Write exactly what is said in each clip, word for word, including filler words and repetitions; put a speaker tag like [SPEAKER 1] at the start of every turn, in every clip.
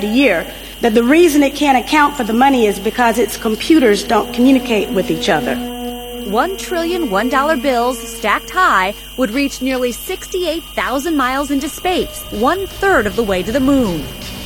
[SPEAKER 1] a year, that the reason it can't account for the money is because its computers don't communicate with each other.
[SPEAKER 2] One trillion one-dollar bills stacked high would reach nearly sixty-eight thousand miles into space, one-third of the way to the moon.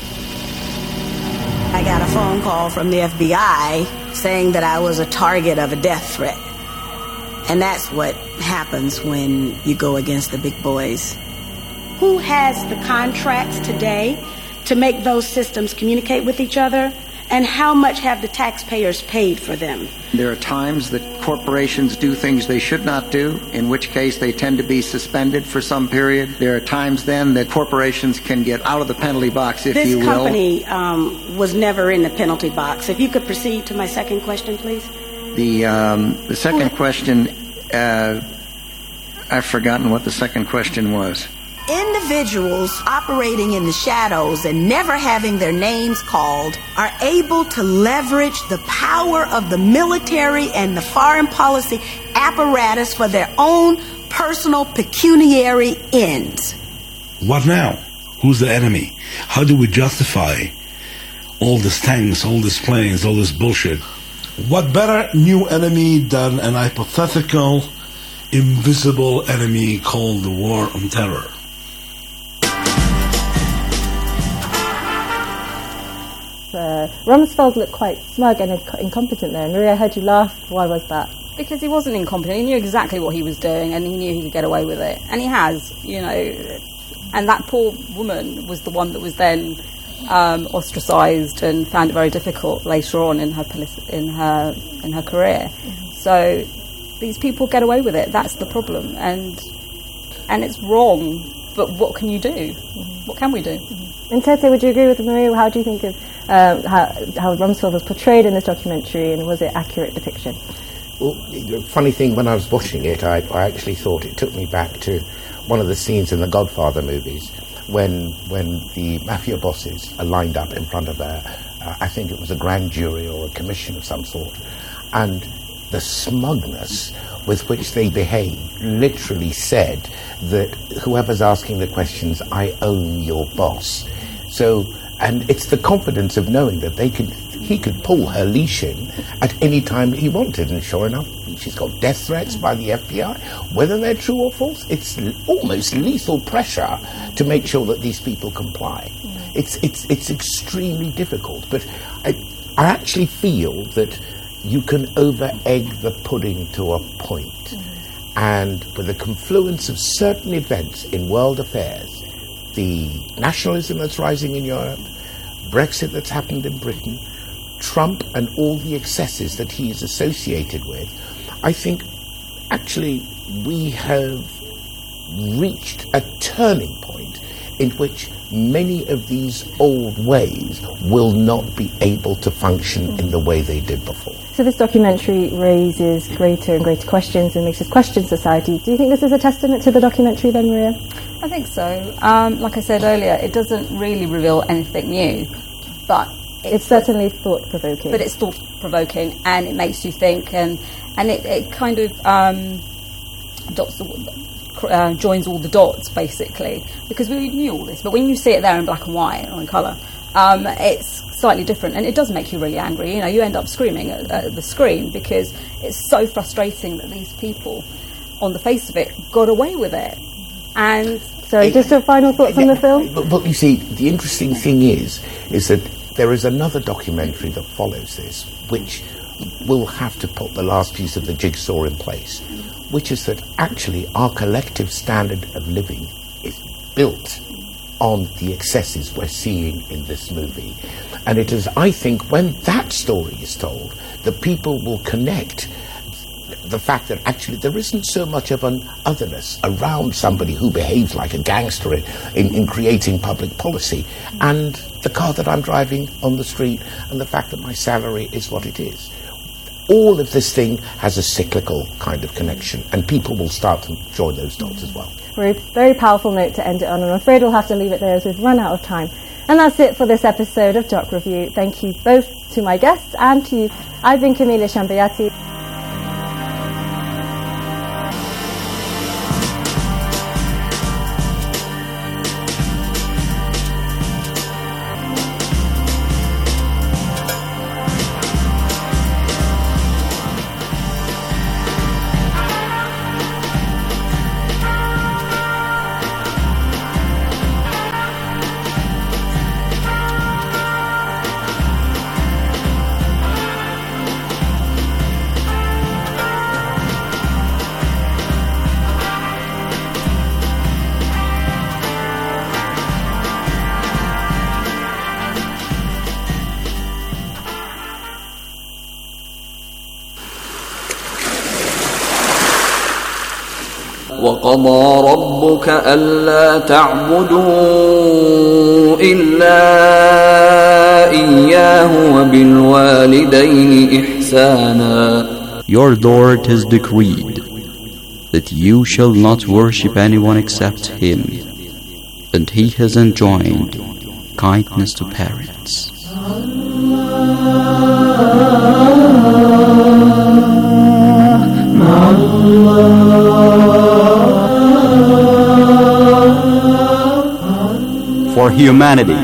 [SPEAKER 1] I got a phone call from the F B I saying that I was a target of a death threat. And that's what happens when you go against the big boys. Who has the contracts today to make those systems communicate with each other? And how much have the taxpayers paid for them?
[SPEAKER 3] There are times that corporations do things they should not do, in which case they tend to be suspended for some period. There are times then that corporations can get out of the penalty box, if
[SPEAKER 1] this
[SPEAKER 3] you will.
[SPEAKER 1] This company um, was never in the penalty box. If you could proceed to my second question, please.
[SPEAKER 3] The, um, the second question, uh, I've forgotten what the second question was.
[SPEAKER 1] Individuals operating in the shadows and never having their names called are able to leverage the power of the military and the foreign policy apparatus for their own personal pecuniary ends.
[SPEAKER 4] What now? Who's the enemy? How do we justify all these tanks, all these planes, all this bullshit? What better new enemy than an hypothetical, invisible enemy called the War on Terror?
[SPEAKER 5] Uh, Rumsfeld looked quite smug and inc- incompetent there. Maria, I heard you laugh. Why was that?
[SPEAKER 6] Because he wasn't incompetent. He knew exactly what he was doing, and he knew he could get away with it. And he has, you know. And that poor woman was the one that was then um, ostracised and found it very difficult later on in her polic- in her in her career. Mm-hmm. So these people get away with it. That's the problem, and and it's wrong. But what can you do? Mm-hmm. What can we do?
[SPEAKER 5] Mm-hmm. And Tete, would you agree with Maria? How do you think of uh, how, how Rumsfeld was portrayed in this documentary, and was it accurate depiction?
[SPEAKER 7] Well, the funny thing, when I was watching it, I, I actually thought it took me back to one of the scenes in the Godfather movies when when the mafia bosses are lined up in front of a, uh, I think it was a grand jury or a commission of some sort, and the smugness with which they behaved literally said that whoever's asking the questions, I own your boss. So, and it's the confidence of knowing that they could, he could pull her leash in at any time he wanted, and sure enough, she's got death threats by the F B I. Whether they're true or false, it's l- almost lethal pressure to make sure that these people comply. Mm. It's it's it's extremely difficult, but I, I actually feel that you can over-egg the pudding to a point. Mm-hmm. And with the confluence of certain events in world affairs, the nationalism that's rising in Europe, Brexit that's happened in Britain, Trump and all the excesses that he is associated with, I think actually we have reached a turning point in which many of these old ways will not be able to function mm. in the way they did before.
[SPEAKER 5] So this documentary raises greater and greater questions and makes us question society. Do you think this is a testament to the documentary then, Maria?
[SPEAKER 6] I think so. Um, like I said earlier, it doesn't really reveal anything new, but
[SPEAKER 5] it's, it's certainly thought-provoking.
[SPEAKER 6] But it's thought-provoking, and it makes you think, and and it, it kind of um, dots the, uh, joins all the dots, basically, because we knew all this. But when you see it there in black and white or in colour, um, it's slightly different, and it does make you really angry. You know, you end up screaming at, at the screen because it's so frustrating that these people, on the face of it, got away with it. And
[SPEAKER 5] so, it, just your final thoughts on the film?
[SPEAKER 7] But, but you see, the interesting thing is, is that there is another documentary that follows this, which will have to put the last piece of the jigsaw in place, which is that actually our collective standard of living is built on the excesses we're seeing in this movie. And it is, I think, when that story is told, the people will connect the fact that actually there isn't so much of an otherness around somebody who behaves like a gangster in, in, in creating public policy, and the car that I'm driving on the street, and the fact that my salary is what it is. All of this thing has a cyclical kind of connection, and people will start to join those dots as well.
[SPEAKER 5] Very, very powerful note to end it on, and I'm afraid we'll have to leave it there as we've run out of time. And that's it for this episode of Doc Review. Thank you both to my guests and to you. I've been Camila Shambayati.
[SPEAKER 8] وقضى ربك ألا تعبدوا إلا إياه وبالوالدين إحسانا.
[SPEAKER 9] Your Lord has decreed that you shall not worship anyone except Him, and He has enjoined kindness to parents. For humanity,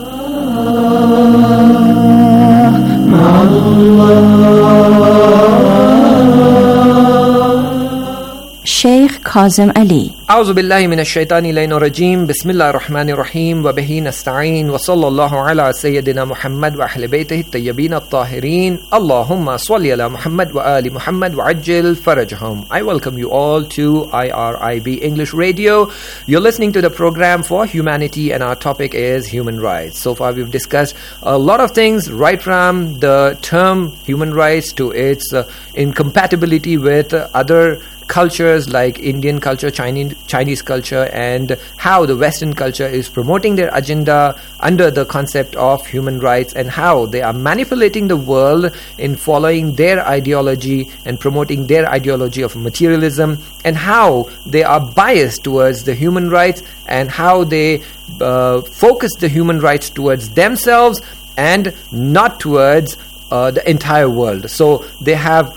[SPEAKER 10] Sheikh Kazim Ali.
[SPEAKER 11] أعوذ بالله من الشيطان اللعين الرجيم بسم الله الرحمن الرحيم وبه نستعين وصلى الله على سيدنا محمد وأهل بيته الطيبين الطاهرين اللهم صل على محمد وآل محمد وعجل فرجهم. I welcome you all to I R I B English Radio. You're listening to the program for humanity and our topic is human rights. So far we've discussed a lot of things, right from the term human rights to its uh, incompatibility with uh, other cultures like Indian culture, Chinese Chinese culture, and how the Western culture is promoting their agenda under the concept of human rights, and how they are manipulating the world in following their ideology and promoting their ideology of materialism, and how they are biased towards the human rights, and how they uh, focus the human rights towards themselves and not towards uh, the entire world. So they have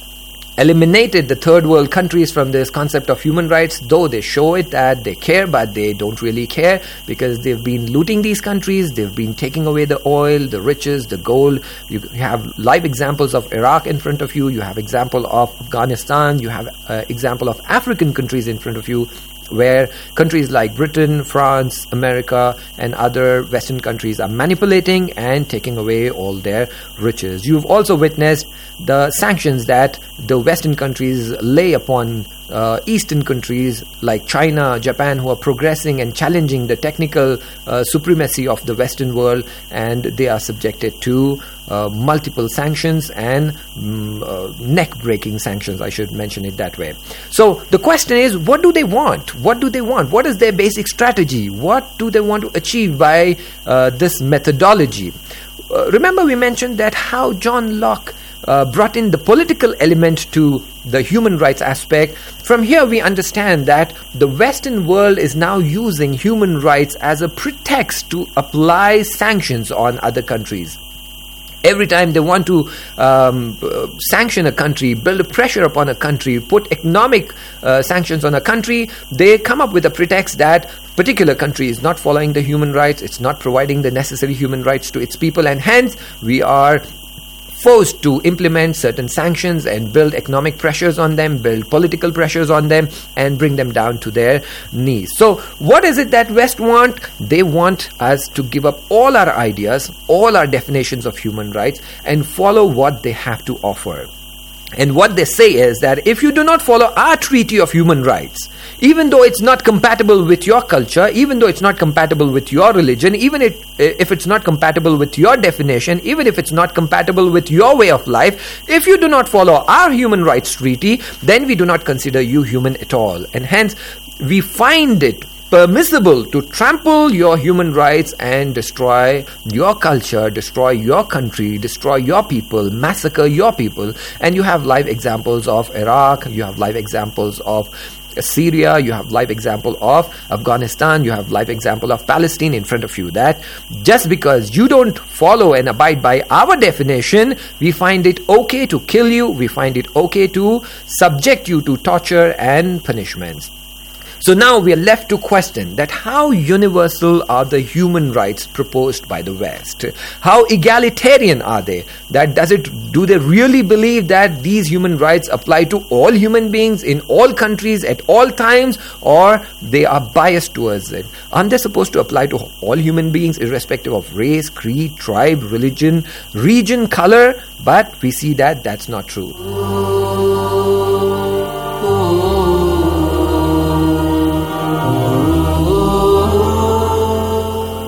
[SPEAKER 11] eliminated the third world countries from this concept of human rights, though they show it that they care, but they don't really care because they've been looting these countries, they've been taking away the oil, the riches, the gold. You have live examples of Iraq in front of you, you have example of Afghanistan, you have uh, example of African countries in front of you, where countries like Britain, France, America, and other Western countries are manipulating and taking away all their riches. You've also witnessed the sanctions that the Western countries lay upon uh, Eastern countries like China, Japan, who are progressing and challenging the technical uh, supremacy of the Western world, and they are subjected to uh, multiple sanctions and um, uh, neck-breaking sanctions, I should mention it that way. So the question is, what do they want? What do they want? What is their basic strategy? What do they want to achieve by uh, this methodology? Uh, remember we mentioned that how John Locke Uh, brought in the political element to the human rights aspect. From here we understand that the Western world is now using human rights as a pretext to apply sanctions on other countries. Every time they want to um, uh, sanction a country, build a pressure upon a country, put economic uh, sanctions on a country, they come up with a pretext that particular country is not following the human rights, it's not providing the necessary human rights to its people, and hence we are forced to implement certain sanctions and build economic pressures on them, build political pressures on them, and bring them down to their knees. So what is it that West want? They want us to give up all our ideas, all our definitions of human rights, and follow what they have to offer. And what they say is that if you do not follow our treaty of human rights, even though it's not compatible with your culture, even though it's not compatible with your religion, even if, if it's not compatible with your definition, even if it's not compatible with your way of life, if you do not follow our human rights treaty, then we do not consider you human at all. And hence, we find it permissible to trample your human rights and destroy your culture, destroy your country, destroy your people, massacre your people. And you have live examples of Iraq, you have live examples of Syria, you have live example of Afghanistan, you have live example of Palestine in front of you. That just because you don't follow and abide by our definition, we find it okay to kill you, we find it okay to subject you to torture and punishments. So now we are left to question that how universal are the human rights proposed by the West? How egalitarian are they? That does it, do they really believe that these human rights apply to all human beings in all countries at all times, or they are biased towards it? Aren't they supposed to apply to all human beings irrespective of race, creed, tribe, religion, region, color? But we see that that's not true.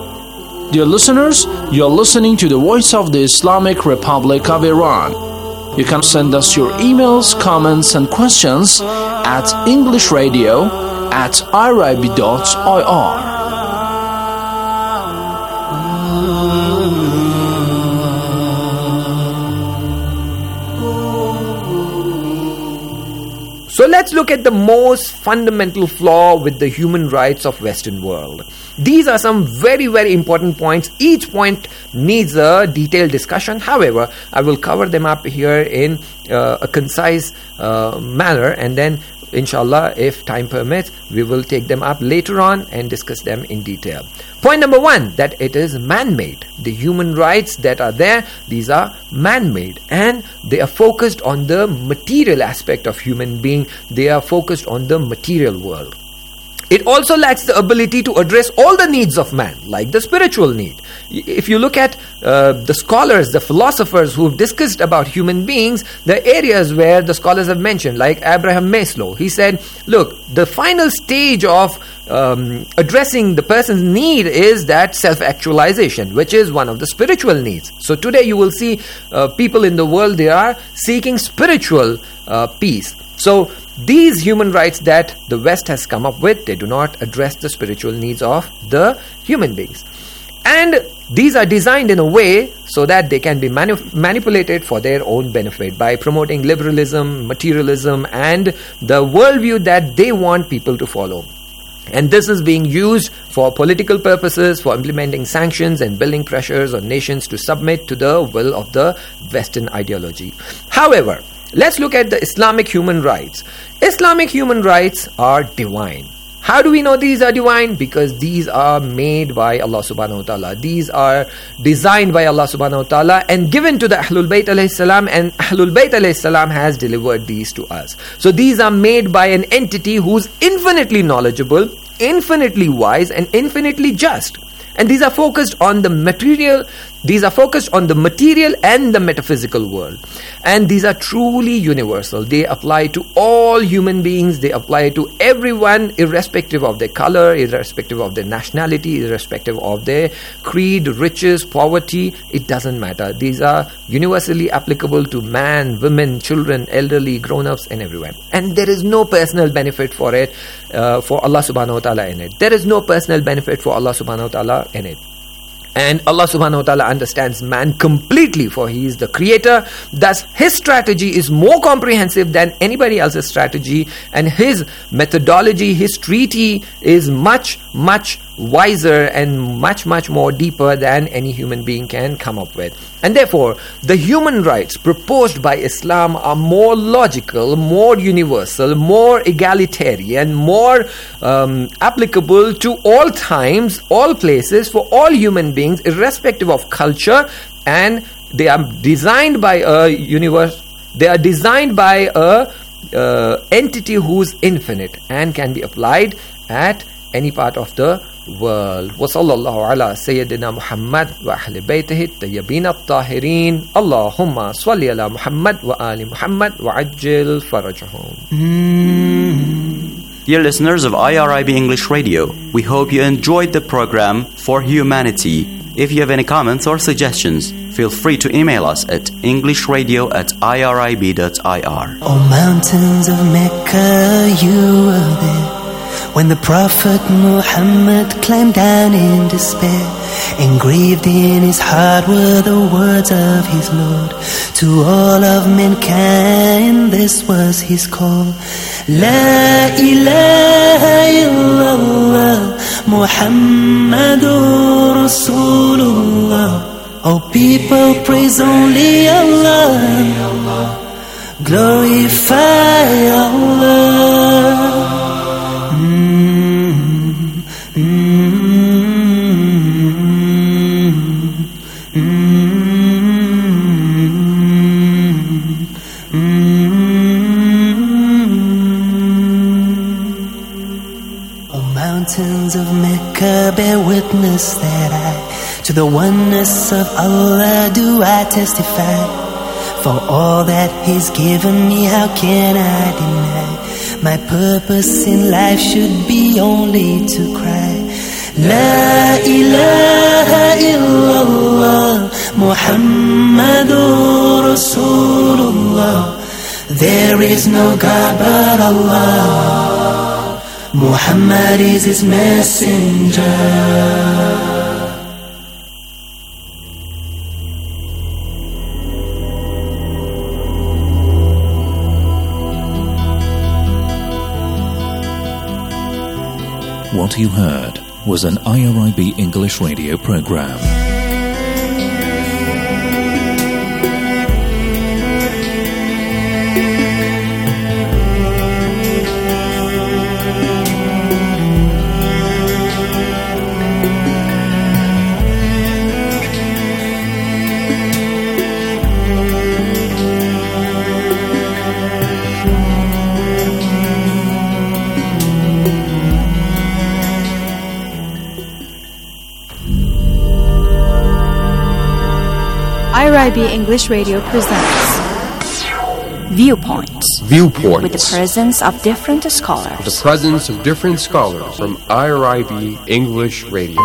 [SPEAKER 12] Dear listeners, you're listening to the Voice of the Islamic Republic of Iran. You can send us your emails, comments and questions at englishradio at irib dot I R.
[SPEAKER 11] So let's look at the most fundamental flaw with the human rights of Western world. These are some very, very important points. Each point needs a detailed discussion. However, I will cover them up here in uh, a concise uh, manner, and then inshallah, if time permits, we will take them up later on and discuss them in detail. Point number one, that it is man-made. The human rights that are there, these are man-made, and they are focused on the material aspect of human being. They are focused on the material world. It also lacks the ability to address all the needs of man, like the spiritual need. If you look at uh, the scholars, the philosophers who have discussed about human beings, the areas where the scholars have mentioned, like Abraham Maslow, he said, look, the final stage of um, addressing the person's need is that self-actualization, which is one of the spiritual needs. So today you will see uh, people in the world, they are seeking spiritual uh, peace. So these human rights that the West has come up with, they do not address the spiritual needs of the human beings. And these are designed in a way so that they can be manu- manipulated for their own benefit by promoting liberalism, materialism, and the worldview that they want people to follow. And this is being used for political purposes, for implementing sanctions and building pressures on nations to submit to the will of the Western ideology. However, let's look at the Islamic human rights. Islamic human rights are divine. How do we know these are divine? Because these are made by Allah subhanahu wa ta'ala. These are designed by Allah subhanahu wa ta'ala and given to the Ahlul Bayt alayhi salam, and Ahlul Bayt alayhi salam has delivered these to us. So these are made by an entity who's infinitely knowledgeable, infinitely wise, and infinitely just. And these are focused on the material, these are focused on the material and the metaphysical world. And these are truly universal. They apply to all human beings, they apply to everyone, irrespective of their color, irrespective of their nationality, irrespective of their creed, riches, poverty. It doesn't matter. These are universally applicable to man, women, children, elderly, grown-ups, and everyone. And there is no personal benefit for it, uh, for Allah subhanahu wa ta'ala in it. There is no personal benefit for Allah subhanahu wa ta'ala in it. And Allah subhanahu wa ta'ala understands man completely, for He is the creator. Thus, His strategy is more comprehensive than anybody else's strategy, and His methodology, His treaty is much, much wiser and much, much more deeper than any human being can come up with. And therefore, the human rights proposed by Islam are more logical, more universal, more egalitarian, more um, applicable to all times, all places, for all human beings, irrespective of culture, and they are designed by a universe, they are designed by a uh, entity who's infinite and can be applied at any part of the world. Wa sallallahu ala Sayyidina Muhammad wa ahli baytihi at-tayyibin at-tahirin. Allahumma salli ala Muhammad wa ali Muhammad wa ajil farajahum.
[SPEAKER 9] Dear listeners of I R I B English Radio, we hope you enjoyed the program For Humanity. If you have any comments or suggestions, feel free to email us at englishradio at irib dot I R.
[SPEAKER 13] Oh, mountains of Mecca, you were there when the Prophet Muhammad climbed down in despair. Engraved in his heart were the words of his Lord. To all of mankind this was his call. La ilaha illallah Muhammadur Rasulullah. Oh people, praise only Allah, glorify Allah. Mountains of Mecca, bear witness that I, to the oneness of Allah do I testify. For all that He's given me, how can I deny? My purpose in life should be only to cry. La ilaha illallah Muhammadur Rasulullah. Allah. There is no God but Allah. Muhammad is his messenger.
[SPEAKER 14] What you heard was an I R I B English radio program.
[SPEAKER 10] I R I B English Radio presents Viewpoints.
[SPEAKER 15] Viewpoints.
[SPEAKER 10] With the presence of different scholars.
[SPEAKER 15] The presence of different scholars from I R I B English Radio.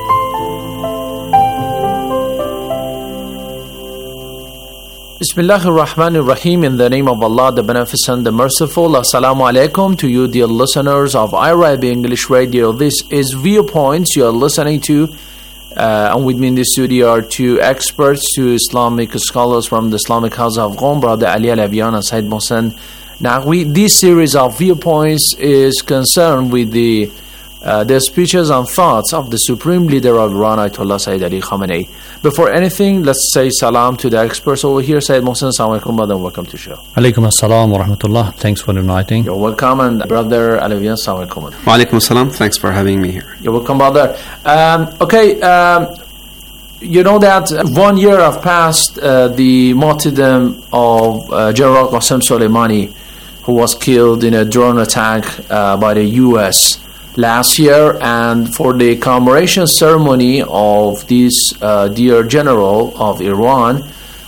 [SPEAKER 12] Bismillahir Rahmanir Rahim. In the name of Allah, the Beneficent, the Merciful. Assalamu alaikum to you, dear listeners of I R I B English Radio. This is Viewpoints you are listening to. Uh, and with me in the studio are two experts, two Islamic scholars from the Islamic House of Qom, Brother Ali Alavian and Said Mohsen Naqvi. This series of Viewpoints is concerned with the uh, the speeches and thoughts of the Supreme Leader of Iran, Ayatollah Sayyid Ali Khamenei. Before anything, let's say salam to the experts over here. Sayyid Mohsen, assalamu alaikum, brother, welcome to the show.
[SPEAKER 16] Alaikum assalam wa rahmatullah. Thanks for inviting.
[SPEAKER 12] You're welcome. And Brother Alavian, assalamu alaikum.
[SPEAKER 17] Wa alaikum assalam. Thanks for having me here.
[SPEAKER 12] You're welcome, brother. Um, okay, um, you know that one year have passed uh, the martyrdom of uh, General Qasem Soleimani, who was killed in a drone attack uh, by the U S last year, and for the commemoration ceremony of this uh, dear general of Iran,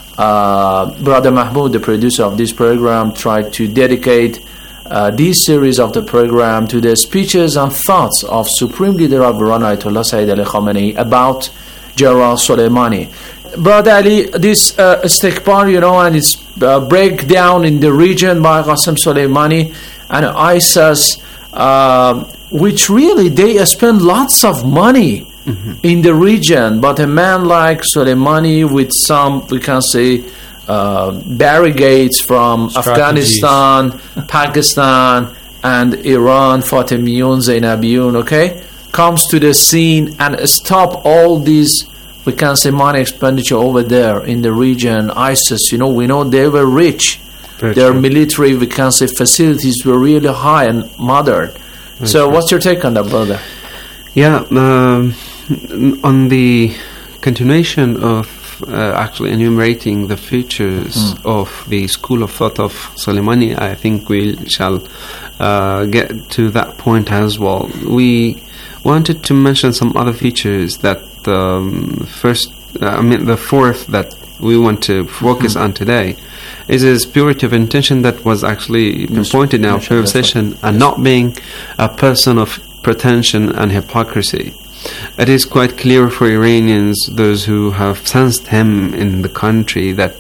[SPEAKER 12] uh, Brother Mahmoud, the producer of this program, tried to dedicate uh, this series of the program to the speeches and thoughts of Supreme Leader of Iran, Ayatollah Sayyid Ali Khamenei, about General Soleimani. Brother Ali, this uh, istiqbar, you know, and its uh, breakdown in the region by Qasem Soleimani and ISIS, uh, which really they spend lots of money mm-hmm. in the region, but a man like Soleimani with some, we can say, uh, barricades from Strategies. Afghanistan, Pakistan, and Iran, Fatimiyun, Zainabiyun, okay, comes to the scene and stop all these, we can say, money expenditure over there in the region. ISIS, you know, we know they were rich. Very Their true. military, we can say, facilities were really high and modern. Very so true. What's your take on that, brother?
[SPEAKER 17] Yeah, um, on the continuation of uh, actually enumerating the features mm. of the school of thought of Soleimani, I think we shall uh, get to that point as well. We wanted to mention some other features that um, first, uh, I mean the fourth that we want to focus mm. on today is his purity of intention that was actually pinpointed in our previous session, and not being a person of pretension and hypocrisy. It is quite clear for Iranians, those who have sensed him in the country, that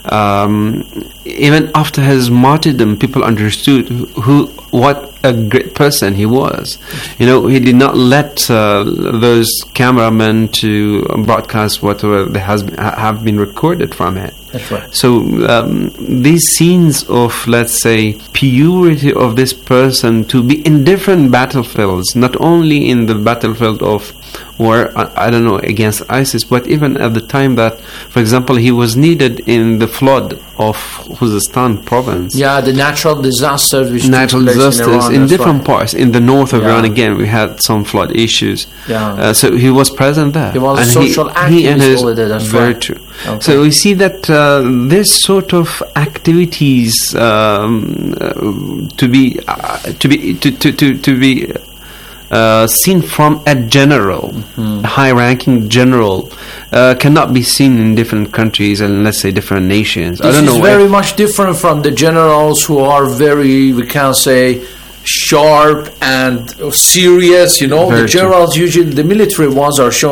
[SPEAKER 17] um, even after his martyrdom, people understood who, who what a great person he was. You know, he did not let uh, those cameramen to broadcast whatever has been, have been recorded from it.
[SPEAKER 12] That's right.
[SPEAKER 17] So um, these scenes of, let's say, purity of this person to be in different battlefields, not only in the battlefield of war, I, I don't know, against ISIS, but even at the time that, for example, he was needed in the flood of Khuzestan province.
[SPEAKER 12] Yeah, the natural disasters which
[SPEAKER 17] natural
[SPEAKER 12] took place
[SPEAKER 17] disasters
[SPEAKER 12] in, Iran,
[SPEAKER 17] in different
[SPEAKER 12] right.
[SPEAKER 17] parts. In the north of
[SPEAKER 12] yeah.
[SPEAKER 17] Iran, again, we had some flood issues.
[SPEAKER 12] Yeah.
[SPEAKER 17] Uh, so he was present there.
[SPEAKER 12] He was
[SPEAKER 17] and
[SPEAKER 12] a social
[SPEAKER 17] he,
[SPEAKER 12] activist
[SPEAKER 17] he and his,
[SPEAKER 12] over there, that's
[SPEAKER 17] very
[SPEAKER 12] right.
[SPEAKER 17] true.
[SPEAKER 12] Okay.
[SPEAKER 17] So we see that uh, this sort of activities um, uh, to be uh, to be to to to, to be uh, seen from a general, mm-hmm. a high-ranking general, uh, cannot be seen in different countries and, let's say, different nations.
[SPEAKER 12] This
[SPEAKER 17] I don't know.
[SPEAKER 12] is very much different from the generals who are very, we can say, sharp and serious. You know,
[SPEAKER 17] Very
[SPEAKER 12] the generals,
[SPEAKER 17] true.
[SPEAKER 12] usually the military ones, are shown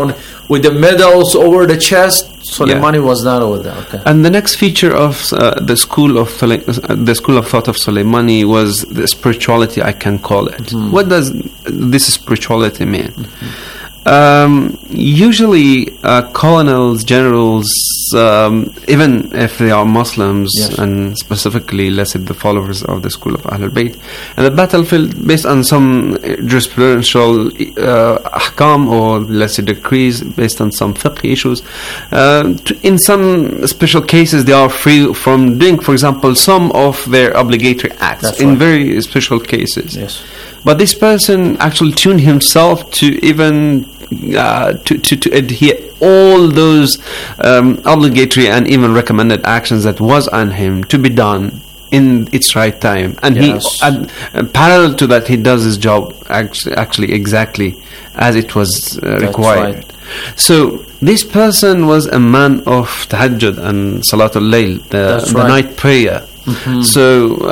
[SPEAKER 12] with the medals over the chest. Soleimani yeah. was not over there. Okay.
[SPEAKER 17] And the next feature of uh, the school of uh, the school of thought of Soleimani was the spirituality, I can call it. Mm-hmm. What does this spirituality mean? Mm-hmm. Um, usually, uh, colonels, generals, um, even if they are Muslims, yes. and specifically, let's say, the followers of the school of Ahlul Bayt, and the battlefield, based on some jurisprudential uh, ahkam, or let's say decrees, based on some fiqh issues, uh, to, in some special cases, they are free from doing, for example, some of their obligatory acts. That's in right. very special cases.
[SPEAKER 12] Yes.
[SPEAKER 17] But this person actually tuned himself to even uh, to, to, to adhere all those um, obligatory and even recommended actions that was on him to be done in its right time. And yes. he, uh, uh, parallel to that, he does his job actually, actually exactly as it was uh, required. Right. So this person was a man of tahajjud and salatul layl, the, the right. night prayer. Mm-hmm. So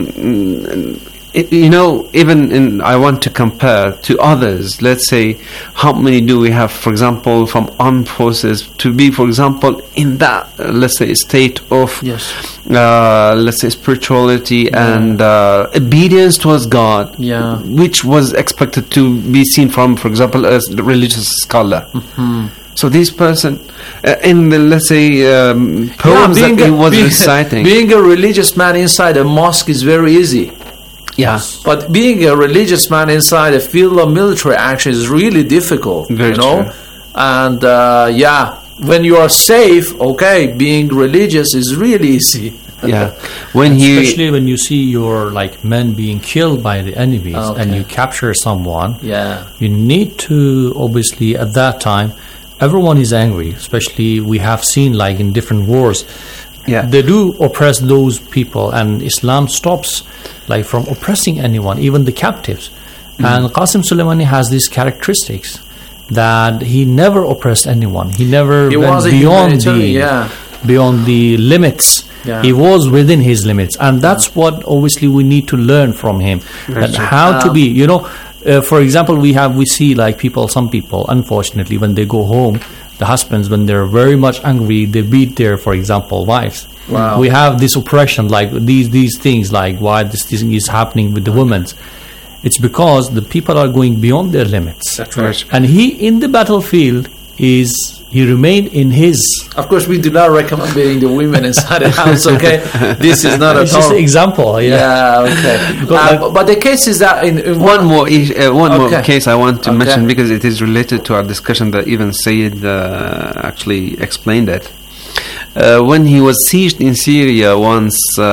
[SPEAKER 17] um, It, you know, even in, I want to compare to others. Let's say, how many do we have, for example, from armed forces to be, for example, in that, uh, let's say, state of,
[SPEAKER 12] yes.
[SPEAKER 17] uh, let's say, spirituality yeah. and uh, obedience towards God,
[SPEAKER 12] yeah.
[SPEAKER 17] which was expected to be seen from, for example, as the religious scholar.
[SPEAKER 12] Mm-hmm.
[SPEAKER 17] So this person, uh, in the, let's say, um, poems yeah, that he was
[SPEAKER 12] being
[SPEAKER 17] reciting.
[SPEAKER 12] Being a religious man inside a mosque is very easy.
[SPEAKER 17] Yeah.
[SPEAKER 12] But being a religious man inside a field of military action is really difficult.
[SPEAKER 17] Very
[SPEAKER 12] you know?
[SPEAKER 17] true.
[SPEAKER 12] And uh, yeah, when you are safe, okay, being religious is really easy.
[SPEAKER 17] Yeah. When he
[SPEAKER 18] Especially when you see your like men being killed by the enemies
[SPEAKER 12] okay.
[SPEAKER 18] and you capture someone,
[SPEAKER 12] yeah.
[SPEAKER 18] you need to, obviously at that time, everyone is angry, especially we have seen like in different wars.
[SPEAKER 17] Yeah.
[SPEAKER 18] They do oppress those people, and Islam stops like from oppressing anyone, even the captives. Mm. And Qasim Soleimani has these characteristics that he never oppressed anyone. He never
[SPEAKER 12] he
[SPEAKER 18] went beyond the
[SPEAKER 12] yeah.
[SPEAKER 18] beyond the limits.
[SPEAKER 12] Yeah.
[SPEAKER 18] He was within his limits, and that's yeah. what obviously we need to learn from him. That how um, to be, you know. Uh, for example, we have we see like people, some people, unfortunately, when they go home, the husbands, when they're very much angry, they beat their, for example, wives.
[SPEAKER 12] Wow.
[SPEAKER 18] We have this oppression, like these these things, like why this thing is happening with the women. It's because the people are going beyond their limits.
[SPEAKER 12] That's right.
[SPEAKER 18] And he, in the battlefield, is he remained in his.
[SPEAKER 12] Of course, we do not recommend beating the women inside the house. Okay, this is not
[SPEAKER 18] it's
[SPEAKER 12] at all.
[SPEAKER 18] Just an example. Yeah.
[SPEAKER 12] Yeah. Okay. uh, like, but the case is that in, in
[SPEAKER 17] one, one more uh, one okay. more case I want to
[SPEAKER 12] okay.
[SPEAKER 17] mention, because it is related to our discussion that even Sayyid uh, actually explained it. Uh, when he was sieged in Syria once,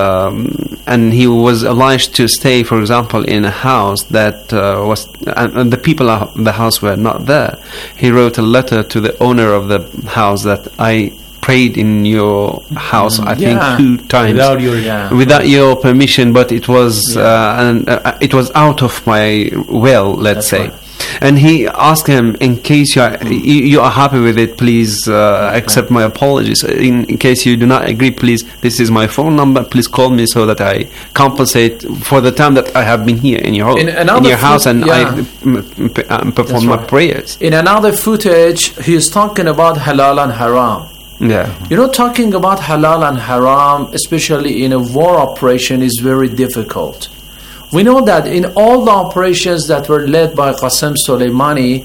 [SPEAKER 17] um, and he was obliged to stay, for example, in a house that uh, was, and, and the people of the house were not there, he wrote a letter to the owner of the house that I prayed in your house, I
[SPEAKER 12] yeah.
[SPEAKER 17] think two times
[SPEAKER 18] without your yeah.
[SPEAKER 17] without your permission, but it was
[SPEAKER 12] yeah.
[SPEAKER 17] uh, and uh, it was out of my will, let's
[SPEAKER 12] That's
[SPEAKER 17] say.
[SPEAKER 12] right.
[SPEAKER 17] And he asked him, in case you are, you, you are happy with it, please uh, accept my apologies. In, in case you do not agree, please, this is my phone number. Please call me so that I compensate for the time that I have been here in your,
[SPEAKER 12] in,
[SPEAKER 17] in your house and
[SPEAKER 12] yeah.
[SPEAKER 17] I m- p- um, perform
[SPEAKER 12] right.
[SPEAKER 17] my prayers.
[SPEAKER 12] In another footage, he is talking about halal and haram.
[SPEAKER 17] Yeah.
[SPEAKER 12] You know, talking about halal and haram, especially in a war operation, is very difficult. We know that in all the operations that were led by Qasem Soleimani,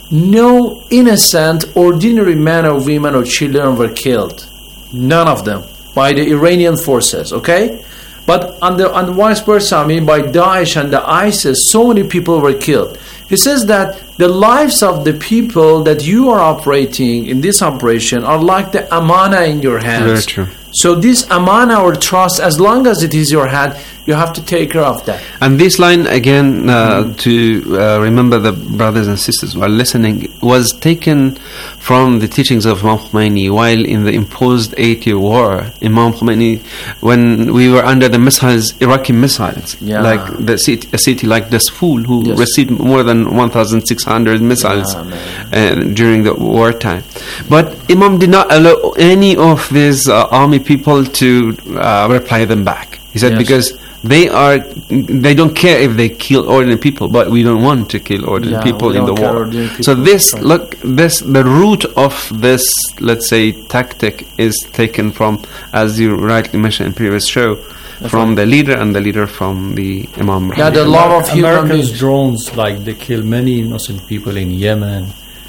[SPEAKER 12] no innocent, ordinary man or women or children were killed. None of them. By the Iranian forces, okay? But on the, on the vice versa, I mean, by Daesh and the ISIS, so many people were killed. He says that the lives of the people that you are operating in this operation are like the amana in your hands.
[SPEAKER 17] Very true.
[SPEAKER 12] So this amana or trust, as long as it is your hand, you have to take care of that.
[SPEAKER 17] And this line, again, uh, mm. to uh, remember the brothers and sisters who are listening, was taken from the teachings of Imam Khomeini while in the imposed eight-year war. Imam Khomeini, when we were under the missiles, Iraqi missiles,
[SPEAKER 12] yeah.
[SPEAKER 17] like the city, a city like Dasful, who
[SPEAKER 12] yes.
[SPEAKER 17] received more than one thousand six hundred missiles
[SPEAKER 12] yeah,
[SPEAKER 17] uh, during the wartime. But Imam did not allow any of these uh, army people to uh, reply them back. He said,
[SPEAKER 12] yes.
[SPEAKER 17] because they are they don't care if they kill ordinary people, but we don't want to kill ordinary
[SPEAKER 12] Yeah,
[SPEAKER 17] people
[SPEAKER 12] we
[SPEAKER 17] in the
[SPEAKER 12] don't care
[SPEAKER 17] war.
[SPEAKER 12] ordinary people,
[SPEAKER 17] So this
[SPEAKER 12] right.
[SPEAKER 17] look this the root of this, let's say, tactic is taken from, as you rightly mentioned in previous show, from
[SPEAKER 18] right.
[SPEAKER 17] the leader and the leader from the Imam.
[SPEAKER 12] Yeah, the love of human
[SPEAKER 18] Americans
[SPEAKER 12] beings.
[SPEAKER 18] drones, like they kill many innocent people in Yemen,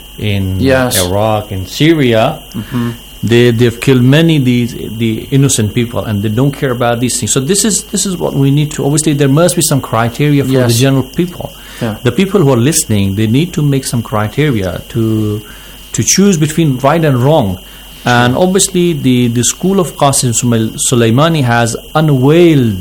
[SPEAKER 18] in
[SPEAKER 12] Yes.
[SPEAKER 18] Iraq, in Syria.
[SPEAKER 12] Mhm.
[SPEAKER 18] They they've killed many these the innocent people, and they don't care about these things. So this is this is what we need to. Obviously, there must be some criteria for
[SPEAKER 12] Yes.
[SPEAKER 18] the general people.
[SPEAKER 12] Yeah.
[SPEAKER 18] The people who are listening, they need to make some criteria to to choose between right and wrong. And obviously, the, the school of Qasim Soleimani has unveiled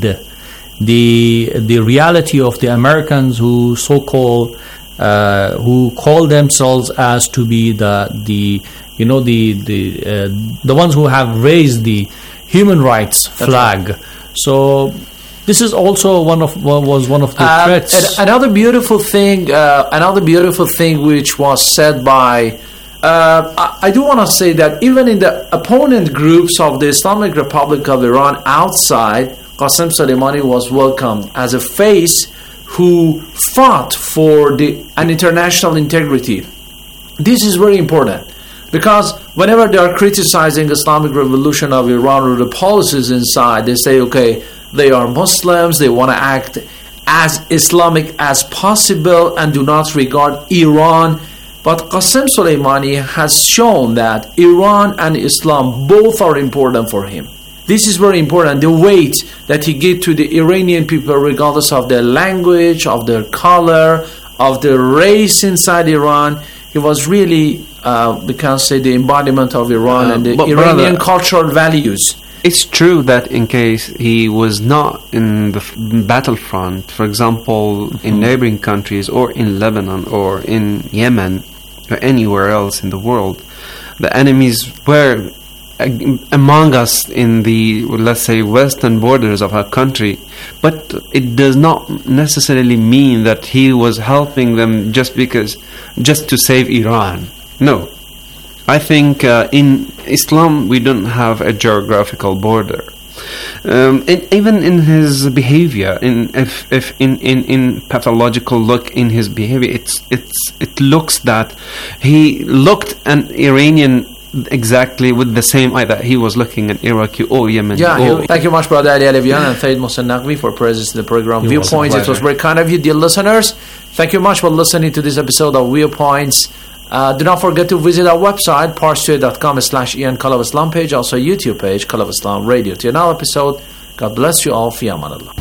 [SPEAKER 18] the the reality of the Americans who so-called uh, who call themselves as to be the the you know the the uh, the ones who have raised the human rights
[SPEAKER 12] That's
[SPEAKER 18] flag.
[SPEAKER 12] right.
[SPEAKER 18] So this is also one of was one of the
[SPEAKER 12] Um,
[SPEAKER 18] threats.
[SPEAKER 12] and another beautiful thing, uh, another beautiful thing which was said by, uh, I, I do want to say that even in the opponent groups of the Islamic Republic of Iran outside, Qasem Soleimani was welcomed as a face who fought for the an international integrity. This is very important. Because whenever they are criticizing Islamic Revolution of Iran or the policies inside, they say, okay, they are Muslims, they want to act as Islamic as possible and do not regard Iran. But Qasem Soleimani has shown that Iran and Islam both are important for him. This is very important, the weight that he gave to the Iranian people regardless of their language, of their color, of their race inside Iran. He was really, uh, we can say, the embodiment of Iran
[SPEAKER 17] Uh,
[SPEAKER 12] and the
[SPEAKER 17] but
[SPEAKER 12] Iranian
[SPEAKER 17] brother,
[SPEAKER 12] cultural values.
[SPEAKER 17] It's true that in case he was not in the f- battlefront, for example, in neighboring countries or in Lebanon or in Yemen or anywhere else in the world, the enemies were ag- among us in the, let's say, western borders of our country, but it does not necessarily mean that he was helping them just because, just to save Iran. No. I think uh, in Islam we don't have a geographical border. Um, and even in his behavior, in if, if in, in, in pathological look in his behavior, it's it's it looks that he looked an Iranian exactly with the same eye that he was looking at Iraqi or Yemen.
[SPEAKER 12] Yeah,
[SPEAKER 17] or
[SPEAKER 12] you- thank you much, Brother Ali Alevian and Sayyid Mohsen Naqvi for presence in the program
[SPEAKER 17] You're
[SPEAKER 12] Viewpoints.
[SPEAKER 17] welcome.
[SPEAKER 12] It was very kind of you, dear listeners. Thank you much for listening to this episode of Viewpoints. Uh, do not forget to visit our website, parstoday.com slash Ian Call of Islam page, also YouTube page, Call of Islam Radio. To another episode, God bless you all. Fi aman Allah.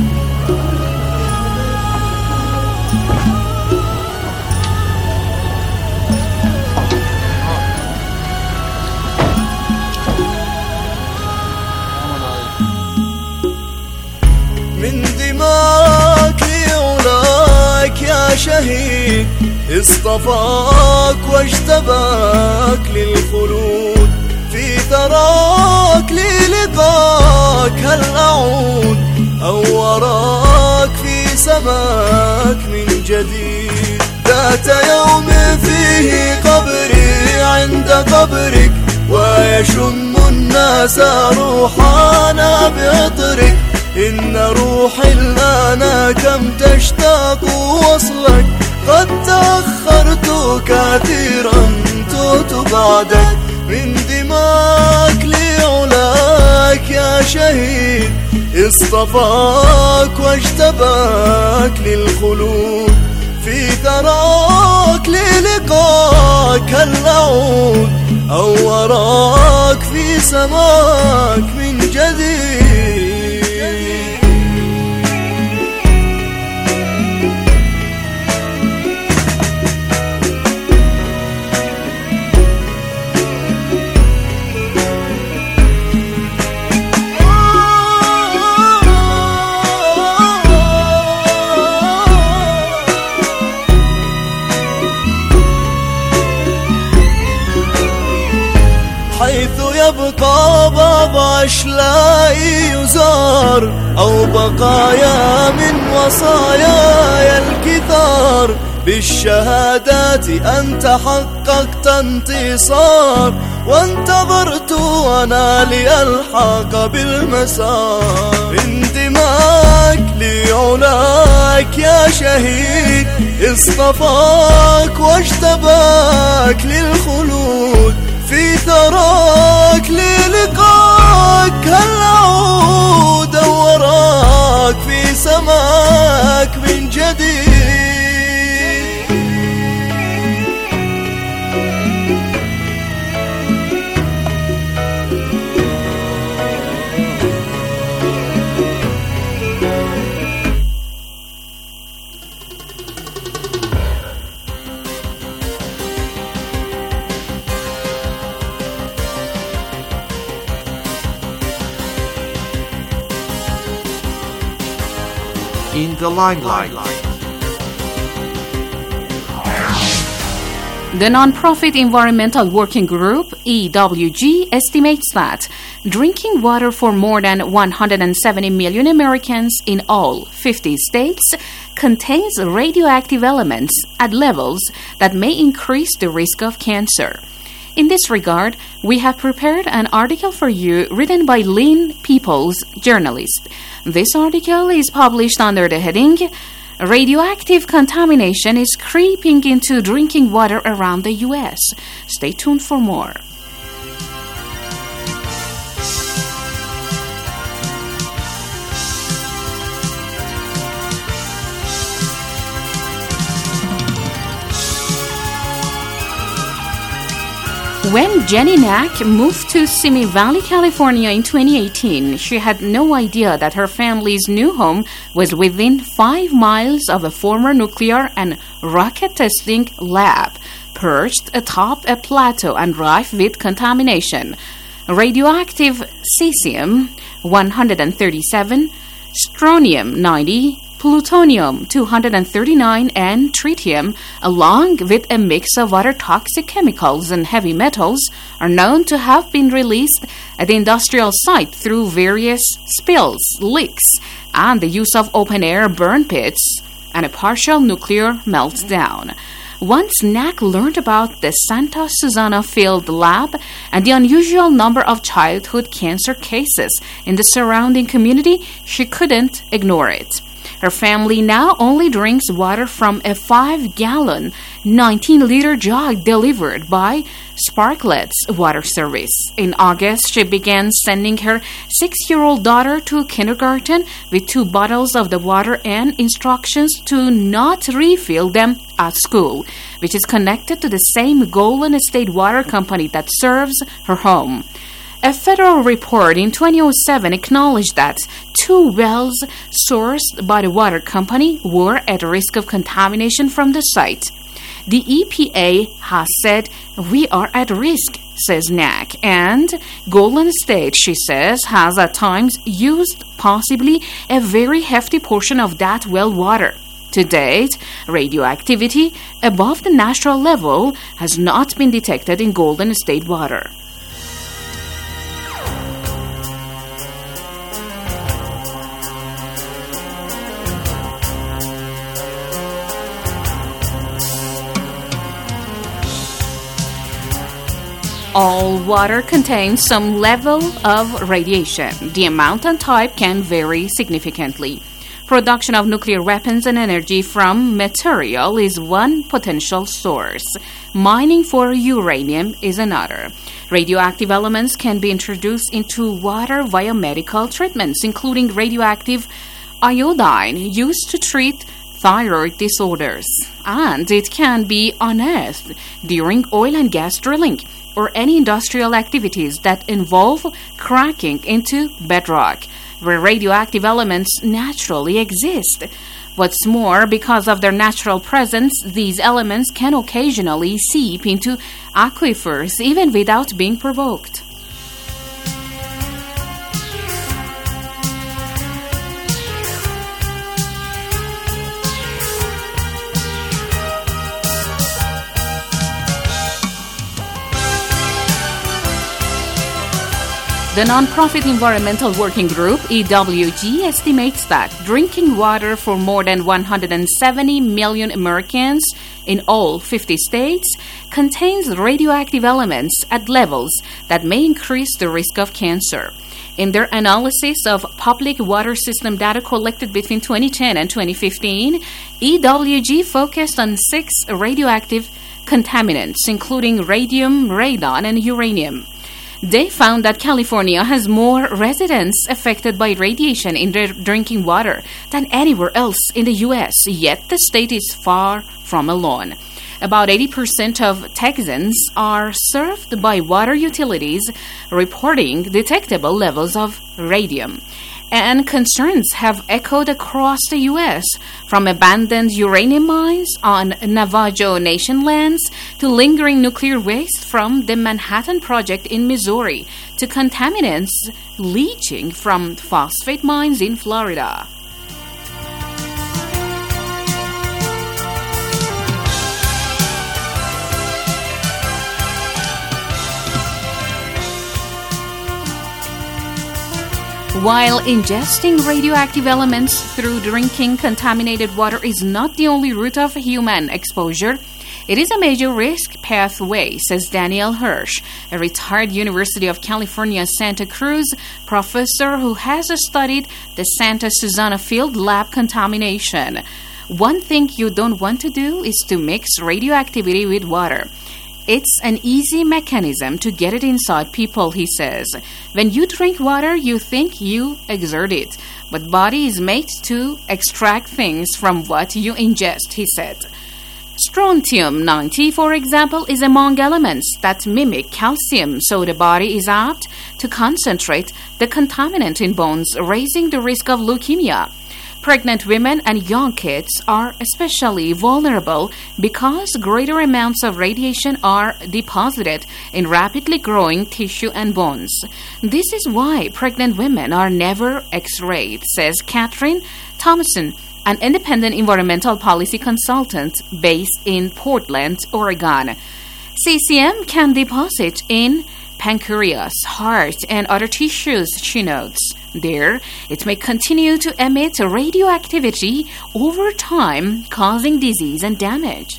[SPEAKER 19] من دماك لعلاك يا شهيد اصطفاك واجتباك للخلود في ثراك للقاك هل أعود أو وراك في سماك من جديد ذات يوم فيه قبري عند قبرك ويشم الناس روحانا بعطرك إن روحي الآن كم تشتاق وصلك قد تأخرت كثيرا توت بعدك من دماك لعلاك يا شهيد اصطفاك واجتباك للخلود في ثراك للقاك هل أعود أو وراك في سماك من جديد حيث يبقى باب أشلاء يزار أو بقايا من وصاياي الكثار بالشهادات أنت حققت انتصار، وانتظرت أنا لألحق بالمسار. انتماك لعلاك يا شهيد، اصطفاك واجتباك للخلود، في ثراك للقاك هل أعود وراك في سماك من جديد.
[SPEAKER 20] In the limelight.
[SPEAKER 21] The non-profit Environmental Working Group, E W G, estimates that drinking water for more than one hundred seventy million Americans in all fifty states contains radioactive elements at levels that may increase the risk of cancer. In this regard, we have prepared an article for you written by Lynn Peoples, journalist. This article is published under the heading, Radioactive Contamination is Creeping into Drinking Water Around the U S. Stay tuned for more. When Jenny Knack moved to Simi Valley, California in twenty eighteen, she had no idea that her family's new home was within five miles of a former nuclear and rocket testing lab, perched atop a plateau and rife with contamination. Radioactive cesium one hundred thirty-seven, strontium ninety, plutonium two hundred thirty-nine, and tritium, along with a mix of other toxic chemicals and heavy metals, are known to have been released at the industrial site through various spills, leaks, and the use of open-air burn pits and a partial nuclear meltdown. Once Knack learned about the Santa Susana Field Lab and the unusual number of childhood cancer cases in the surrounding community, she couldn't ignore it. Her family now only drinks water from a five-gallon, nineteen-liter jug delivered by Sparkletts Water Service. In August, she began sending her six-year-old daughter to kindergarten with two bottles of the water and instructions to not refill them at school, which is connected to the same Golden State Water Company that serves her home. A federal report in twenty oh seven acknowledged that two wells sourced by the water company were at risk of contamination from the site. The E P A has said, "We are at risk," says Knack, and Golden State, she says, has at times used possibly a very hefty portion of that well water. To date, radioactivity above the natural level has not been detected in Golden State water. All water contains some level of radiation. The amount and type can vary significantly. Production of nuclear weapons and energy from material is one potential source. Mining for uranium is another. Radioactive elements can be introduced into water via medical treatments, including radioactive iodine used to treat thyroid disorders. And it can be unearthed during oil and gas drilling or any industrial activities that involve cracking into bedrock, where radioactive elements naturally exist. What's more, because of their natural presence, these elements can occasionally seep into aquifers even without being provoked. The non-profit Environmental Working Group, E W G, estimates that drinking water for more than one hundred seventy million Americans in all fifty states contains radioactive elements at levels that may increase the risk of cancer. In their analysis of public water system data collected between twenty ten and twenty fifteen, E W G focused on six radioactive contaminants, including radium, radon, and uranium. They found that California has more residents affected by radiation in their drinking water than anywhere else in the U S, yet the state is far from alone. About eighty percent of Texans are served by water utilities reporting detectable levels of radium. And concerns have echoed across the U S, from abandoned uranium mines on Navajo Nation lands to lingering nuclear waste from the Manhattan Project in Missouri to contaminants leaching from phosphate mines in Florida. While ingesting radioactive elements through drinking contaminated water is not the only route of human exposure, it is a major risk pathway, says Daniel Hirsch, a retired University of California, Santa Cruz professor who has studied the Santa Susana Field lab contamination. One thing you don't want to do is to mix radioactivity with water. It's an easy mechanism to get it inside people, he says. When you drink water, you think you exert it, but body is made to extract things from what you ingest, he said. Strontium ninety, for example, is among elements that mimic calcium, so the body is apt to concentrate the contaminant in bones, raising the risk of leukemia. Pregnant women and young kids are especially vulnerable because greater amounts of radiation are deposited in rapidly growing tissue and bones. This is why pregnant women are never X-rayed, says Catherine Thomason, an independent environmental policy consultant based in Portland, Oregon. C C M can deposit in pancreas, heart, and other tissues, she notes. There, it may continue to emit radioactivity over time, causing disease and damage.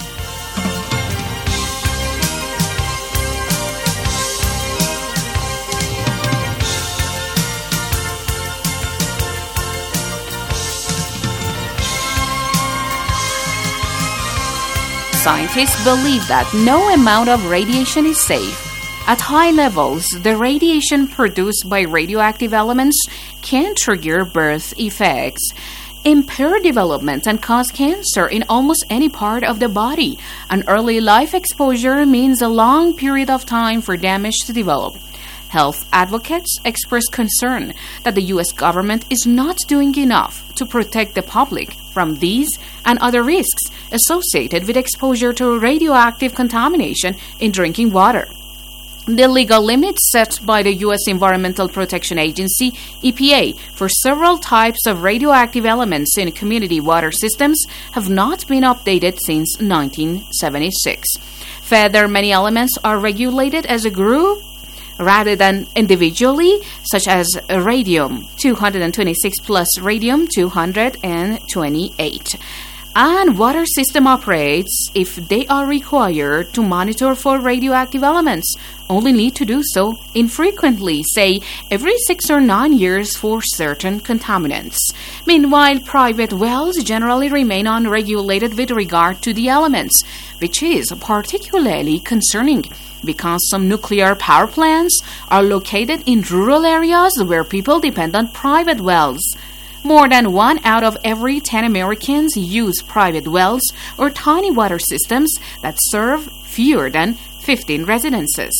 [SPEAKER 21] Scientists believe that no amount of radiation is safe. At high levels, the radiation produced by radioactive elements can trigger birth effects, impair development, and cause cancer in almost any part of the body. An early life exposure means a long period of time for damage to develop. Health advocates express concern that the U S government is not doing enough to protect the public from these and other risks associated with exposure to radioactive contamination in drinking water. The legal limits set by the U S Environmental Protection Agency, E P A, for several types of radioactive elements in community water systems have not been updated since nineteen seventy-six. Further, many elements are regulated as a group rather than individually, such as radium two hundred twenty-six plus radium two hundred twenty-eight. And water system operates if they are required to monitor for radioactive elements, only need to do so infrequently, say every six or nine years for certain contaminants. Meanwhile, private wells generally remain unregulated with regard to the elements, which is particularly concerning because some nuclear power plants are located in rural areas where people depend on private wells. More than one out of every ten Americans use private wells or tiny water systems that serve fewer than fifteen residences.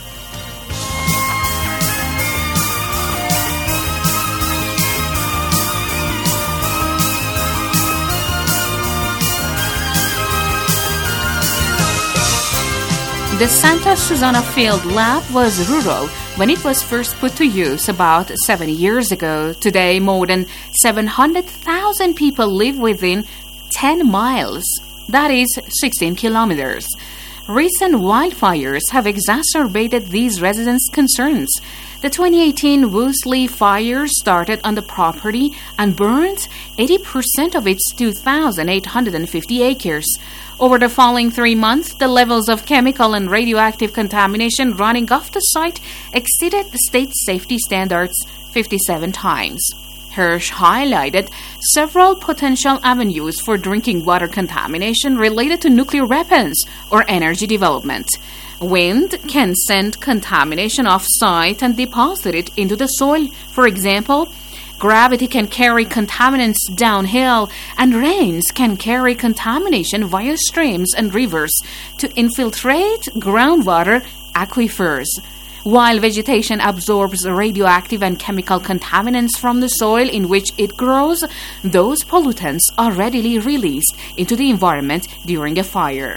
[SPEAKER 21] The Santa Susana Field Lab was rural when it was first put to use about seventy years ago. Today, more than seven hundred thousand people live within ten miles, that is sixteen kilometers. Recent wildfires have exacerbated these residents' concerns. The twenty eighteen Woolsey fire started on the property and burned eighty percent of its two thousand eight hundred fifty acres. Over the following three months, the levels of chemical and radioactive contamination running off the site exceeded the state safety standards fifty-seven times. Hirsch highlighted several potential avenues for drinking water contamination related to nuclear weapons or energy development. Wind can send contamination off-site and deposit it into the soil. For example, gravity can carry contaminants downhill, and rains can carry contamination via streams and rivers to infiltrate groundwater aquifers. While vegetation absorbs radioactive and chemical contaminants from the soil in which it grows, those pollutants are readily released into the environment during a fire.